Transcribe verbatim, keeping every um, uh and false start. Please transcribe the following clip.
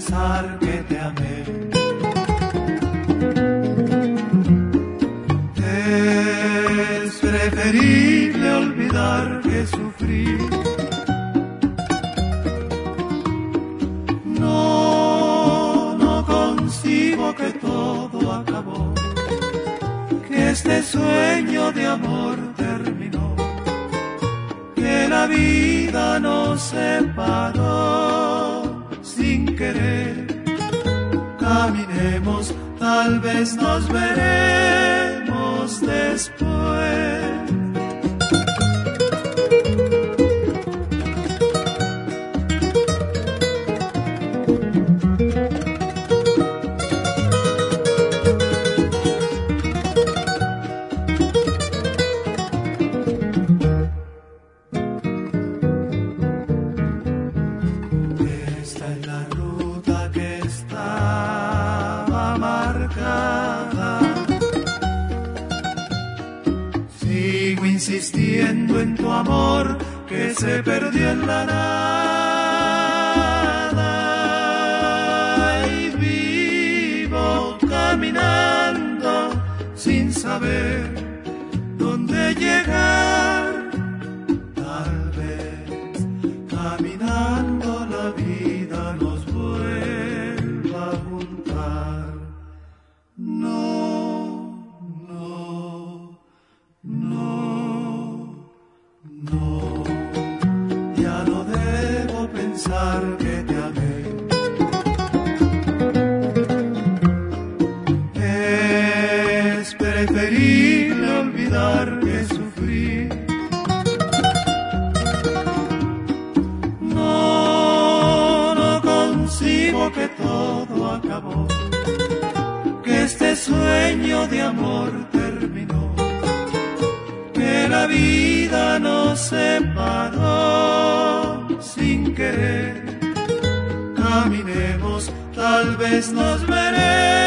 pensar que te amé. Es preferible olvidar que sufrir. No, no concibo que todo acabó, que este sueño de amor terminó, que la vida nos separó sin querer. Caminemos, tal vez nos veremos después. Insistiendo en tu amor que se perdió en la nada, y vivo caminando sin saber dónde llegar. Tal vez caminando la vida nos vuelva a juntar. No, no, no. No, ya no debo pensar que te amé. Es preferible olvidar que sufrir. No, no concibo que todo acabó, que este sueño de amor terminó, que la vida nos separó sin querer. Caminemos, tal vez nos veremos